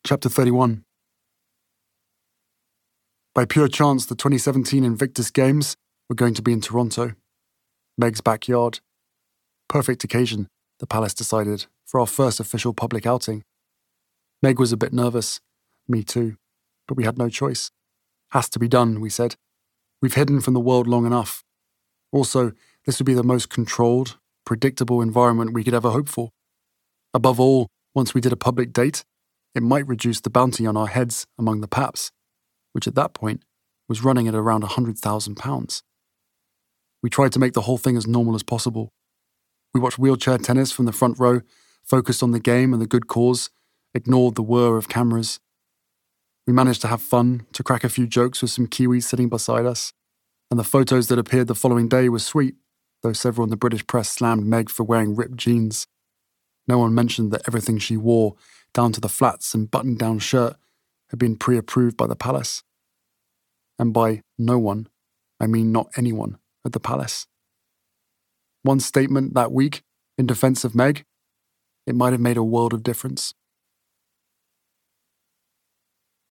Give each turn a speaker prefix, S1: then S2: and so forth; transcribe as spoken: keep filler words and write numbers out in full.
S1: Chapter thirty-one. By pure chance, the twenty seventeen Invictus Games were going to be in Toronto, Meg's backyard. Perfect occasion, the palace decided, for our first official public outing. Meg was a bit nervous, me too, but we had no choice. Has to be done, we said. We've hidden from the world long enough. Also, this would be the most controlled, predictable environment we could ever hope for. Above all, once we did a public date, it might reduce the bounty on our heads among the paps, which at that point was running at around one hundred thousand pounds. We tried to make the whole thing as normal as possible. We watched wheelchair tennis from the front row, focused on the game and the good cause, ignored the whir of cameras. We managed to have fun, to crack a few jokes with some Kiwis sitting beside us, and the photos that appeared the following day were sweet, though several in the British press slammed Meg for wearing ripped jeans. No one mentioned that everything she wore, down to the flats and button-down shirt, had been pre-approved by the palace. And by no one, I mean not anyone at the palace. One statement that week, in defense of Meg, it might have made a world of difference.